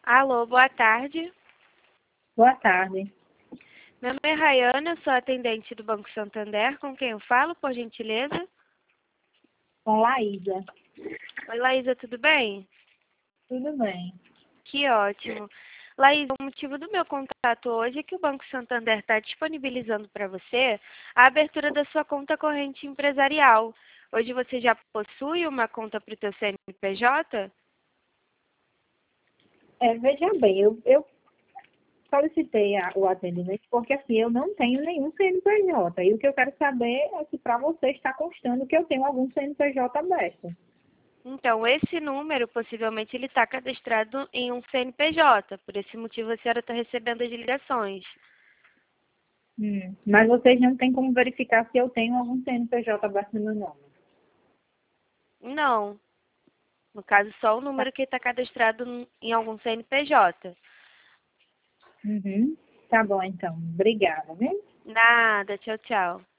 Alô, boa tarde. Boa tarde. Meu nome é Rayana, eu sou atendente do Banco Santander. Com quem eu falo, por gentileza? Com Laísa. Oi, Laísa, tudo bem? Tudo bem. Que ótimo. Laísa, o motivo do meu contato hoje é que o Banco Santander está disponibilizando para você a abertura da sua conta corrente empresarial. Hoje você já possui uma conta para o seu CNPJ? Veja bem, eu solicitei o atendimento porque assim, eu não tenho nenhum CNPJ. E o que eu quero saber é se para você está constando que eu tenho algum CNPJ aberto. Então, esse número, possivelmente, ele está cadastrado em um CNPJ. Por esse motivo, a senhora está recebendo as ligações. Mas vocês não têm como verificar se eu tenho algum CNPJ aberto no meu nome. Não. No caso, só o Tá. número que está cadastrado em algum CNPJ. Tá bom, então. Obrigada, viu? Nada. Tchau, tchau.